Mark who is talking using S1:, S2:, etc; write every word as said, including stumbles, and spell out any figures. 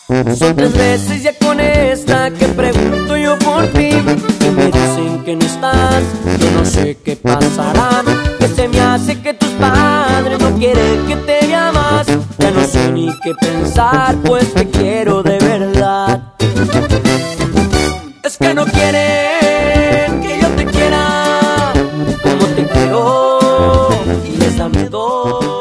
S1: Son tres veces ya con esta que pregunto yo por ti y me dicen que no estás. Yo no sé qué pasará, que se me hace que tus padres no quieren que te vea más. Ya no sé ni qué pensar, pues te quiero de verdad. Es que no quieren que yo te quiera como te quiero y les da miedo